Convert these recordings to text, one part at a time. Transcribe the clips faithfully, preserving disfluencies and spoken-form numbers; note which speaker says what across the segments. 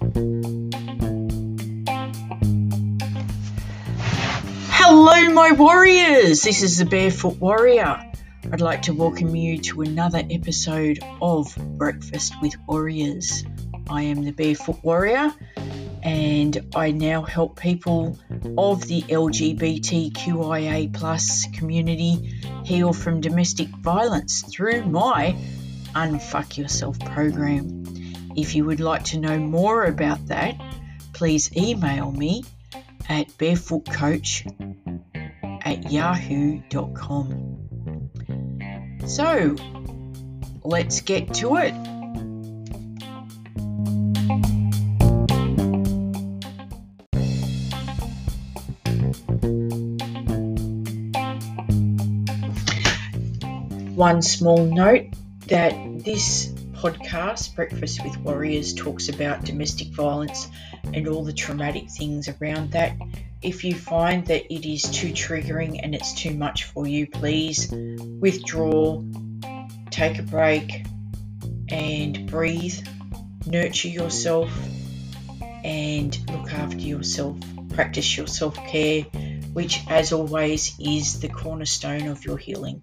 Speaker 1: Hello, my warriors. This is the Barefoot Warrior. I'd like to welcome you to another episode of Breakfast with Warriors. I am the Barefoot Warrior, and I now help people of the L G B T Q I A plus community heal from domestic violence through my Unfuck Yourself program. If you would like to know more about that, please email me at barefootcoach at yahoo dot com. So, let's get to it. One small note that this podcast, Breakfast with Warriors, talks about domestic violence and all the traumatic things around that. If you find that it is too triggering and it's too much for you, please withdraw, take a break and breathe, nurture yourself and look after yourself. Practice your self-care, which as always is the cornerstone of your healing.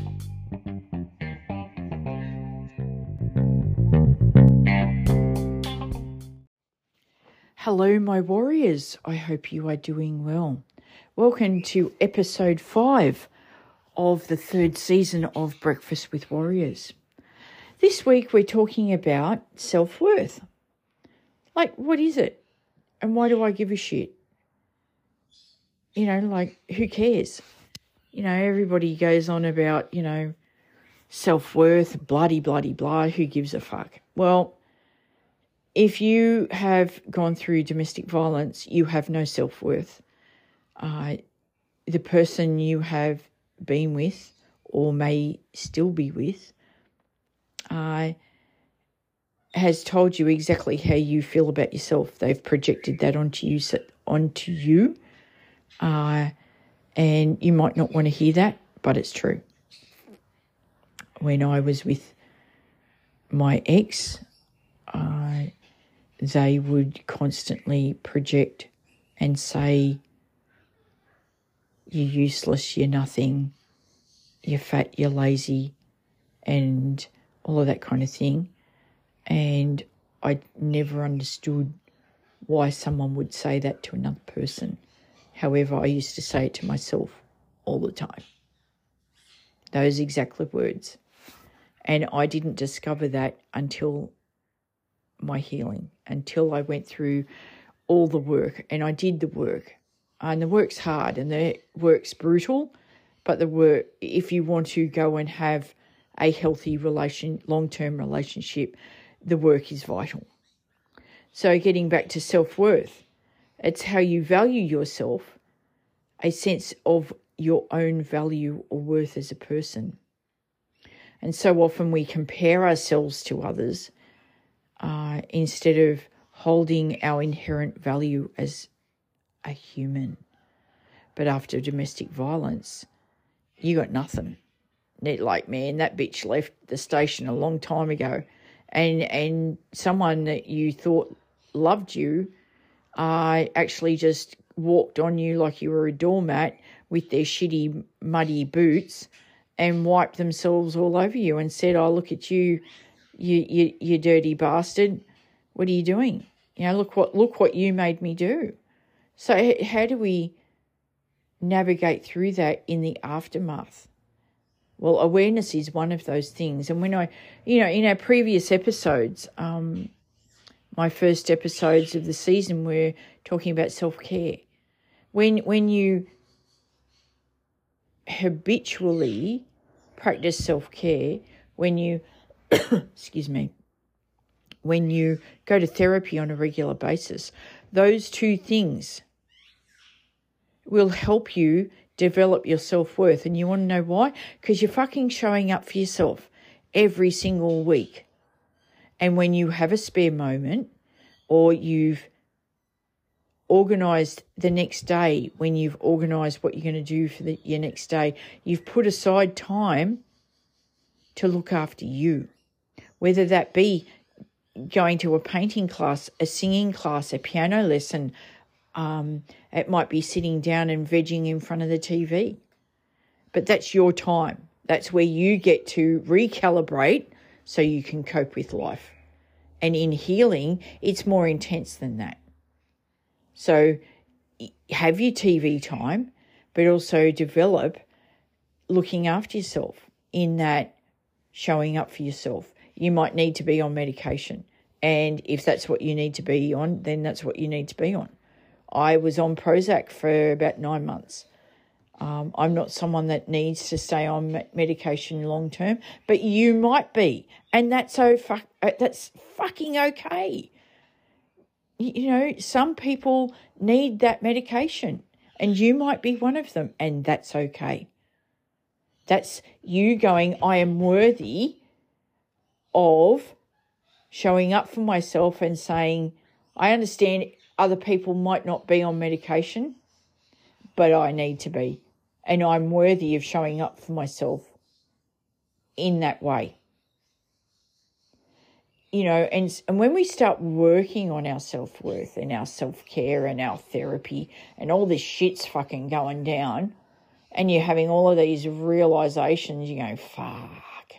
Speaker 1: Hello, my warriors. I hope you are doing well. Welcome to episode five of the third season of Breakfast with Warriors. This week we're talking about self-worth. Like, what is it? And why do I give a shit? You know, like, who cares? You know, everybody goes on about, you know, self-worth, bloody, bloody, blah, who gives a fuck? Well, if you have gone through domestic violence, you have no self-worth. Uh, the person you have been with or may still be with uh, has told you exactly how you feel about yourself. They've projected that onto you, onto you, uh, and you might not want to hear that, but it's true. When I was with my ex, uh, they would constantly project and say, you're useless, you're nothing, you're fat, you're lazy, and all of that kind of thing. And I never understood why someone would say that to another person. However, I used to say it to myself all the time. Those exact words. And I didn't discover that until my healing, until I went through all the work, and I did the work. And the work's hard and the work's brutal, but the work, if you want to go and have a healthy relation, long-term relationship, the work is vital. So getting back to self-worth, it's how you value yourself, a sense of your own value or worth as a person. And so often we compare ourselves to others uh, instead of holding our inherent value as a human. But after domestic violence, you got nothing. Like, man, that bitch left the station a long time ago. And and someone that you thought loved you uh, actually just walked on you like you were a doormat with their shitty, muddy boots and wiped themselves all over you and said, oh, look at you, you, you, you dirty bastard. What are you doing? You know, look what look what you made me do. So how do we navigate through that in the aftermath? Well, awareness is one of those things. And when I, you know, in our previous episodes, um, my first episodes of the season were talking about self-care. When when you habitually practice self-care, when you, excuse me, when you go to therapy on a regular basis, those two things will help you develop your self-worth. And you want to know why? Because you're fucking showing up for yourself every single week. And when you have a spare moment or you've organised the next day, when you've organised what you're going to do for the, your next day, you've put aside time to look after you, whether that be going to a painting class, a singing class, a piano lesson. Um, it might be sitting down and vegging in front of the T V. But that's your time. That's where you get to recalibrate so you can cope with life. And in healing, it's more intense than that. So have your T V time, but also develop looking after yourself in that showing up for yourself. You might need to be on medication. And if that's what you need to be on, then that's what you need to be on. I was on Prozac for about nine months. Um, I'm not someone that needs to stay on medication long term, but you might be, and that's so fuck, that's fucking okay. You know, some people need that medication, and you might be one of them, and that's okay. That's you going, I am worthy of showing up for myself and saying, I understand other people might not be on medication, but I need to be. And I'm worthy of showing up for myself in that way. You know, and, and when we start working on our self-worth and our self-care and our therapy and all this shit's fucking going down and you're having all of these realizations, you go, fuck.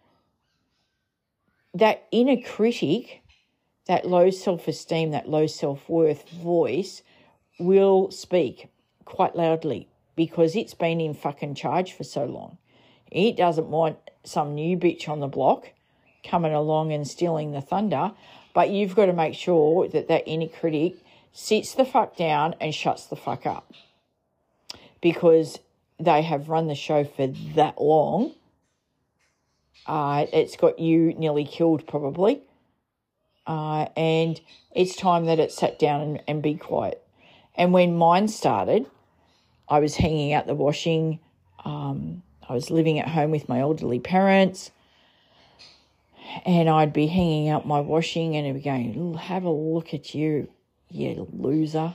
Speaker 1: That inner critic, that low self-esteem, that low self-worth voice will speak quite loudly, because it's been in fucking charge for so long. It doesn't want some new bitch on the block coming along and stealing the thunder, but you've got to make sure that that inner critic sits the fuck down and shuts the fuck up, because they have run the show for that long. Uh, it's got you nearly killed probably, uh, and it's time that it sat down and, and be quiet. And when mine started, I was hanging out the washing. Um, I was living at home with my elderly parents, and I'd be hanging out my washing and it'd be going, have a look at you, you loser.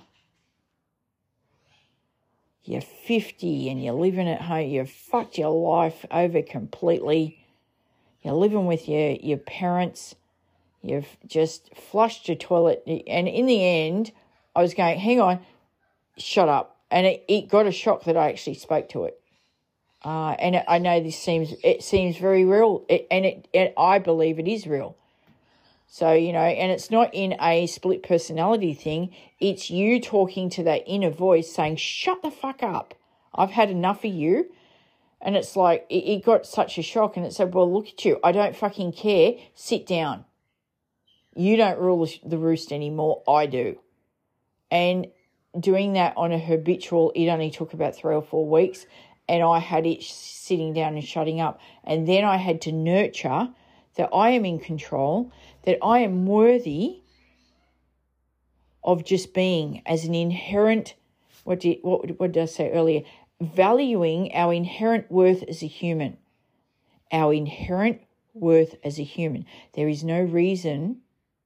Speaker 1: You're fifty and you're living at home. You've fucked your life over completely. You're living with your, your parents. You've just flushed your toilet. And in the end, I was going, hang on, shut up. And it, it got a shock that I actually spoke to it. Uh, and it, I know this seems, it seems very real. It, and it, it, I believe it is real. So, you know, and it's not in a split personality thing. It's you talking to that inner voice saying, shut the fuck up. I've had enough of you. And it's like, it, it got such a shock. And it said, well, look at you. I don't fucking care. Sit down. You don't rule the roost anymore. I do. And doing that on a habitual, it only took about three or four weeks, and I had it sitting down and shutting up. And then I had to nurture that I am in control, that I am worthy of just being as an inherent, what did, what, what did I say earlier? Valuing our inherent worth as a human. Our inherent worth as a human. There is no reason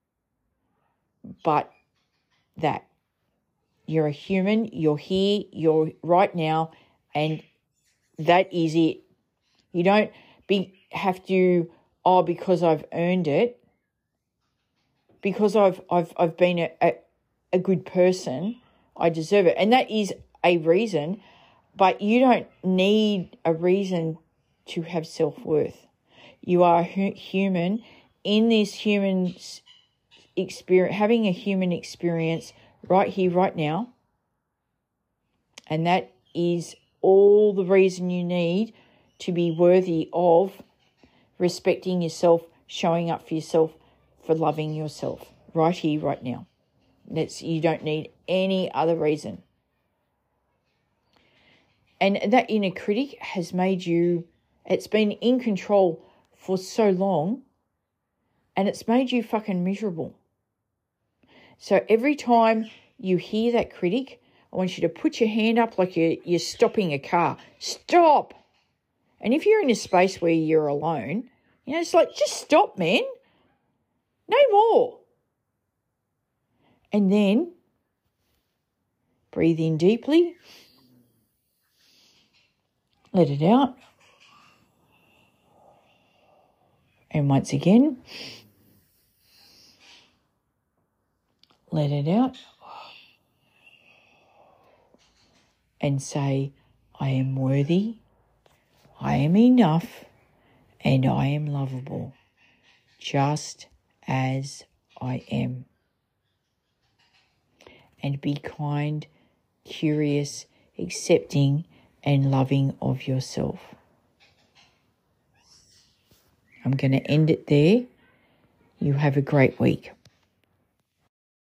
Speaker 1: but that. You're a human, you're here, you're right now, and that is it. You don't be have to, oh, because I've earned it, because I've I've I've been a, a, a good person, I deserve it. And that is a reason, but you don't need a reason to have self-worth. You are hu- human in this human experience, having a human experience right here, right now. And that is all the reason you need to be worthy of respecting yourself, showing up for yourself, for loving yourself right here, right now. That's, you don't need any other reason. And that inner critic has made you, it's been in control for so long, and it's made you fucking miserable. So every time you hear that critic, I want you to put your hand up like you're, you're stopping a car. Stop! And if you're in a space where you're alone, you know, it's like, just stop, man. No more. And then breathe in deeply. Let it out. And once again, let it out, and say, I am worthy, I am enough, and I am lovable, just as I am. And be kind, curious, accepting, and loving of yourself. I'm going to end it there. You have a great week.